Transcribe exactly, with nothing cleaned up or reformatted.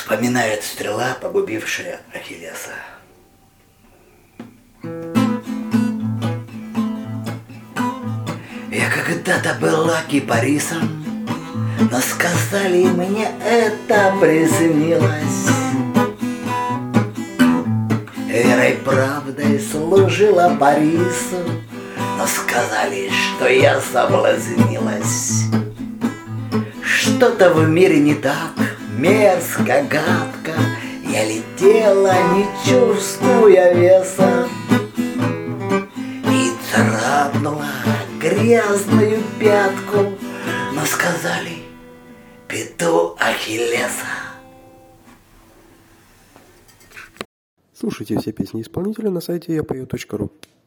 Вспоминает стрела, погубившая Ахиллеса. Я когда-то была кипарисом, но сказали мне, это приснилось. Верой правдой служила Парису, но сказали, что я соблазнилась. Что-то в мире не так, мерзко, гадко. Я летела, не чувствуя веса, и царапнула грязную пятку, но сказали, пету Ахиллеса. Слушайте все песни исполнителя на сайте я пою точка ру.